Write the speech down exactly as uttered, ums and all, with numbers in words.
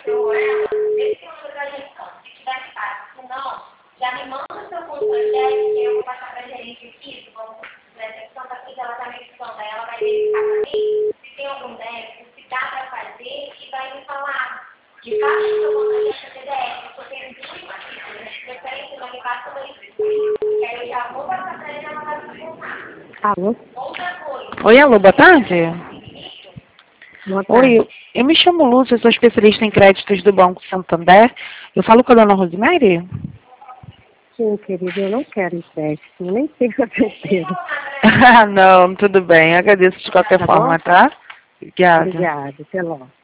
ou ela, vê se tem uma coisa gestão. Se tiver fácil, se não, já me manda o seu controle dez, que eu vou passar para a gerente aqui, vamos na recepção, para que ela está me explicando, aí ela vai verificar para mim se tem algum débito, se dá para fazer, e vai me falar de cada que eu vou fazer essa P D F, eu tenho duas matrículas, né? Eu quero que ela me passa uma que aí eu já vou passar para ele e ela vai me contar. Alô? Outra coisa. Oi, alô, boa tarde. Boa tarde. Oi, eu me chamo Lúcia, eu sou especialista em créditos do Banco Santander. Eu falo com a dona Rosemary? Sim, querido, eu não quero empréstimo, nem sei fazer. Ah, não, tudo bem. Agradeço de qualquer Tá forma, bom? tá? Obrigada. Obrigada, até logo.